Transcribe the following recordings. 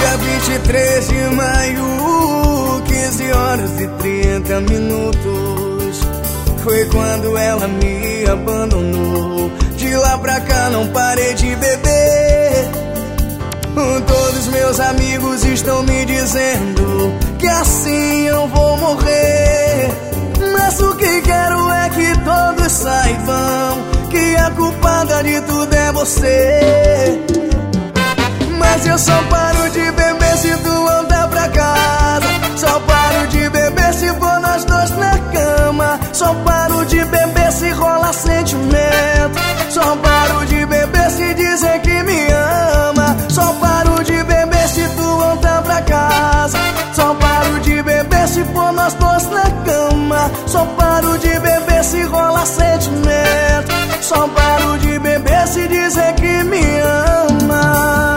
Dia 23 de maio, 15 horas e 30 minutos. Foi quando ela me abandonou. De lá pra cá não parei de beber. Todos meus amigos estão me dizendo que assim eu vou morrer. Mas o que quero é que todos saibam que a culpada de tudo é você. Mas eu só paro de beber se tu andar pra casa. Só paro de beber se for nós dois na cama. Só paro de beber se rola sentimento. Só paro de beber se dizer que me ama. Só paro de beber se tu andar pra casa. Só paro de beber se for nós dois na cama. Só paro de beber se rola sentimento. Só paro de beber se dizer que me ama.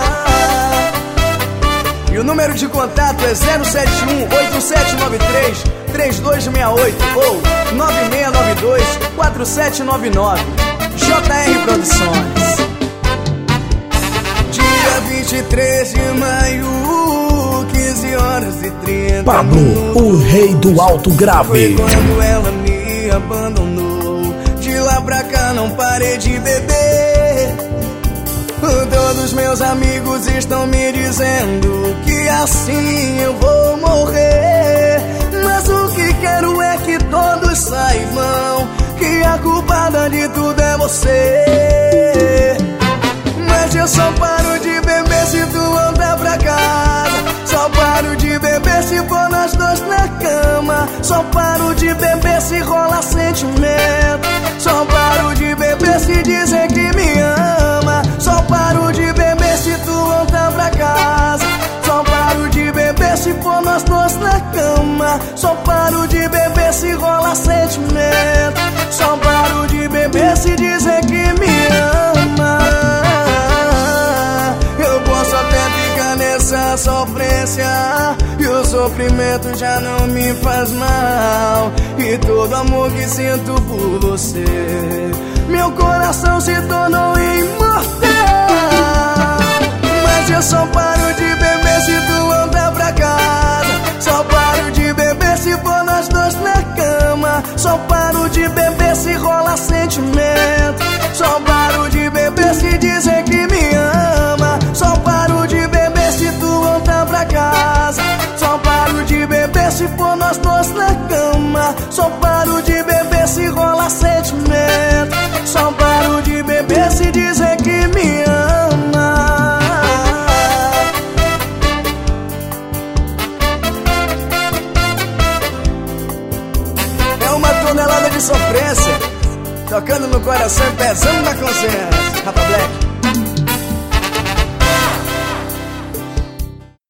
E o número de contato é 071-8793-3268 ou 9692-4799. JR Produções. Dia 23 de maio, 15 horas e 30 Pablo, minutos. o rei do alto grave. Foi quando ela me abandonou. De lá pra cá não parei de beber. Todos meus amigos estão me dizendo que assim eu vou morrer. Mas o que quero é que todos saibam que a culpada de tudo é você. Mas eu só paro de beber se tu andar pra casa. Só paro de beber se for nós dois na cama. Só paro de beber se rola sentimento. Só paro de beber se dizer que me ama. Só paro de beber se tu andar pra casa. Só paro de beber se for nós dois na cama. Só paro de beber se rola sentimento. Só paro de beber se dizer que me ama. Eu posso até ficar nessa sofrência e o sofrimento já não me faz mal. E todo amor que sinto por você, meu coração se tornou imortal. Mas eu só paro de beber se tu andar pra casa. Só paro de beber se for nós dois na cama. Só paro de beber se rola sentimento. Só paro de beber se dizer que me ama. Só paro de beber se tu andar pra casa. Só paro de beber se for nós dois na cama. Só paro de beber se rola sentimento. Só paro de beber se dizer que me ama. É uma tonelada de sofrência tocando no coração e pesando na consciência. Rafa Black.